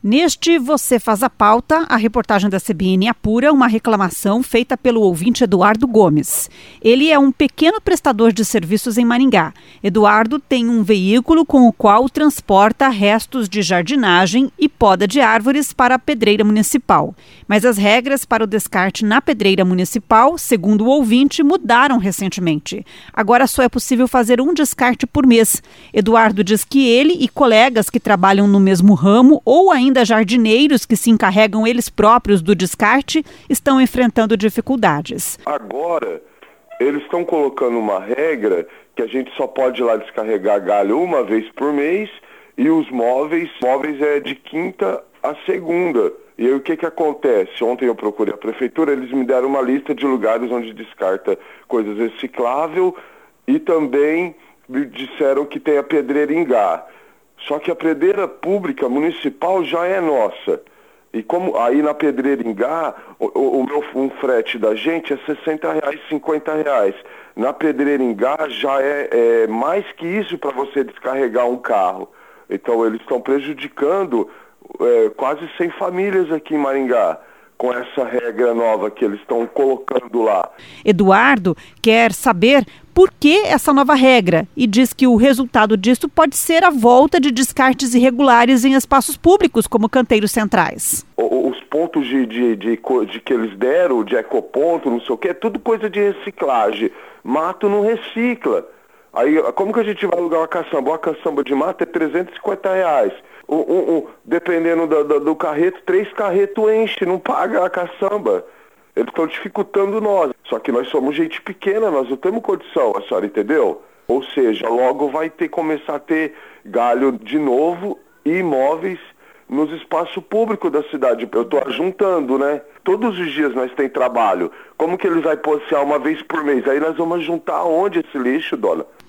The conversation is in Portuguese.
Neste Você Faz a Pauta, a reportagem da CBN apura uma reclamação feita pelo ouvinte Eduardo Gomes. Ele é um pequeno prestador de serviços em Maringá. Eduardo tem um veículo com o qual transporta restos de jardinagem e poda de árvores para a pedreira municipal. Mas as regras para o descarte na pedreira municipal, segundo o ouvinte, mudaram recentemente. Agora só é possível fazer um descarte por mês. Eduardo diz que ele e colegas que trabalham no mesmo ramo ou ainda jardineiros que se encarregam eles próprios do descarte estão enfrentando dificuldades. Agora, eles estão colocando uma regra que a gente só pode ir lá descarregar galho uma vez por mês e os móveis é de quinta a segunda. E aí o que acontece? Ontem eu procurei a prefeitura, eles me deram uma lista de lugares onde descarta coisas recicláveis e também me disseram que tem a pedreira Ingá. Só que a pedreira pública municipal já é nossa. E como aí na pedreira Ingá, um frete da gente é R$60, R$50. Na pedreira Ingá já é mais que isso para você descarregar um carro. Então eles estão prejudicando quase 100 famílias aqui em Maringá, com essa regra nova que eles estão colocando lá. Eduardo quer saber por que essa nova regra e diz que o resultado disso pode ser a volta de descartes irregulares em espaços públicos, como canteiros centrais. Os pontos de que eles deram, de ecoponto, não sei o que, é tudo coisa de reciclagem. Mato não recicla. Aí, como que a gente vai alugar uma caçamba? Uma caçamba de mato é R$350. Dependendo do carreto, 3 carretos enche, não paga a caçamba. Eles estão dificultando nós. Só que nós somos gente pequena, nós não temos condição, a senhora entendeu? Ou seja, logo vai começar a ter galho de novo e imóveis nos espaços públicos da cidade. Eu estou ajuntando, né? Todos os dias nós tem trabalho. Como que eles vão possear uma vez por mês? Aí nós vamos juntar onde esse lixo, dona?